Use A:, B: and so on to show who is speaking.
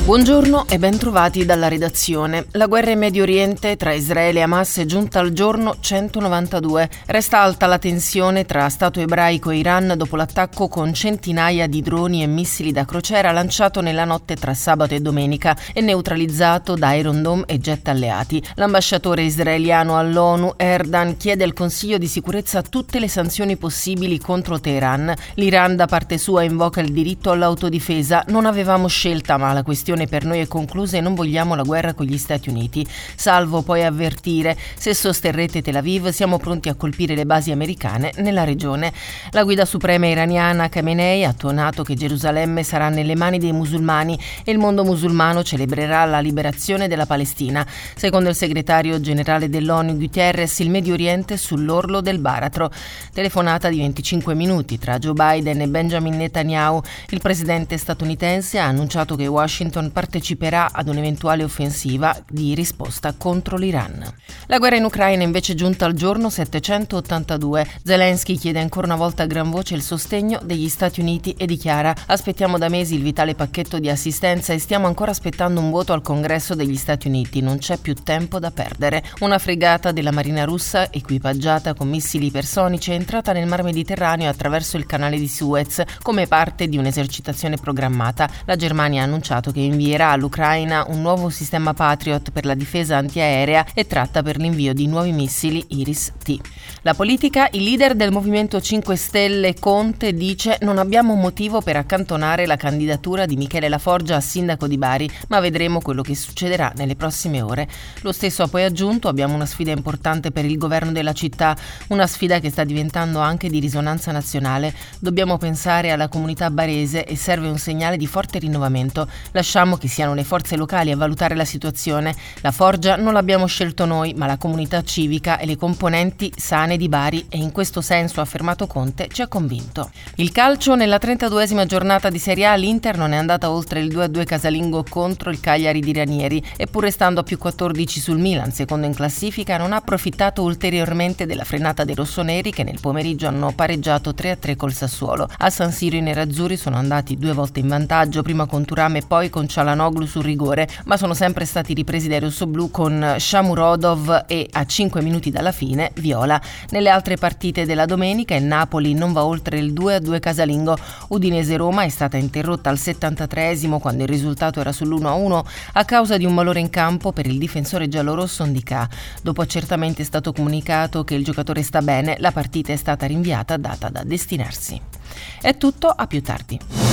A: Buongiorno e ben trovati dalla redazione. La guerra in Medio Oriente tra Israele e Hamas è giunta al giorno 192. Resta alta la tensione tra Stato ebraico e Iran dopo l'attacco con centinaia di droni e missili da crociera lanciato nella notte tra sabato e domenica e neutralizzato da Iron Dome e jet alleati. L'ambasciatore israeliano all'ONU, Erdan, chiede al Consiglio di sicurezza tutte le sanzioni possibili contro Teheran. L'Iran da parte sua invoca il diritto all'autodifesa. Non avevamo scelta, ma la questione per noi è conclusa e non vogliamo la guerra con gli Stati Uniti. Salvo poi avvertire: se sosterrete Tel Aviv siamo pronti a colpire le basi americane nella regione. La guida suprema iraniana Khamenei ha tuonato che Gerusalemme sarà nelle mani dei musulmani e il mondo musulmano celebrerà la liberazione della Palestina. Secondo il segretario generale dell'ONU Guterres, il Medio Oriente è sull'orlo del baratro. Telefonata di 25 minuti tra Joe Biden e Benjamin Netanyahu. Il presidente statunitense ha annunciato che Washington parteciperà ad un'eventuale offensiva di risposta contro l'Iran. La guerra in Ucraina invece è giunta al giorno 782. Zelensky chiede ancora una volta a gran voce il sostegno degli Stati Uniti e dichiara: aspettiamo da mesi il vitale pacchetto di assistenza e stiamo ancora aspettando un voto al Congresso degli Stati Uniti. Non c'è più tempo da perdere. Una fregata della Marina russa equipaggiata con missili ipersonici è entrata nel Mar Mediterraneo attraverso il canale di Suez come parte di un'esercitazione programmata. La Germania ha annunciato che invierà all'Ucraina un nuovo sistema Patriot per la difesa antiaerea e tratta per l'invio di nuovi missili Iris-T. La politica: il leader del Movimento 5 Stelle, Conte, dice: non abbiamo motivo per accantonare la candidatura di Michele Laforgia a sindaco di Bari, ma vedremo quello che succederà nelle prossime ore. Lo stesso ha poi aggiunto: abbiamo una sfida importante per il governo della città, una sfida che sta diventando anche di risonanza nazionale. Dobbiamo pensare alla comunità barese e serve un segnale di forte rinnovamento. Lasciamo che siano le forze locali a valutare la situazione. Laforgia non l'abbiamo scelto noi, ma la comunità civica e le componenti sane di Bari, e in questo senso, ha affermato Conte, ci ha convinto. Il calcio: nella 32esima giornata di Serie A l'Inter non è andata oltre il 2-2 casalingo contro il Cagliari di Ranieri e, pur restando a più 14 sul Milan, secondo in classifica, non ha approfittato ulteriormente della frenata dei rossoneri che nel pomeriggio hanno pareggiato 3-3 col Sassuolo. A San Siro i nerazzurri sono andati 2 volte in vantaggio, prima con Thuram e poi con Çalhanoğlu sul rigore, ma sono sempre stati ripresi dai rossoblù con Shomurodov e, a 5 minuti dalla fine, Viola. Nelle altre partite della domenica il Napoli non va oltre il 2-2 casalingo. Udinese-Roma è stata interrotta al 73esimo, quando il risultato era sull'1-1 a causa di un malore in campo per il difensore giallorosso Ndicà. Dopo accertamenti è stato comunicato che il giocatore sta bene, la partita è stata rinviata a data da destinarsi. È tutto, a più tardi.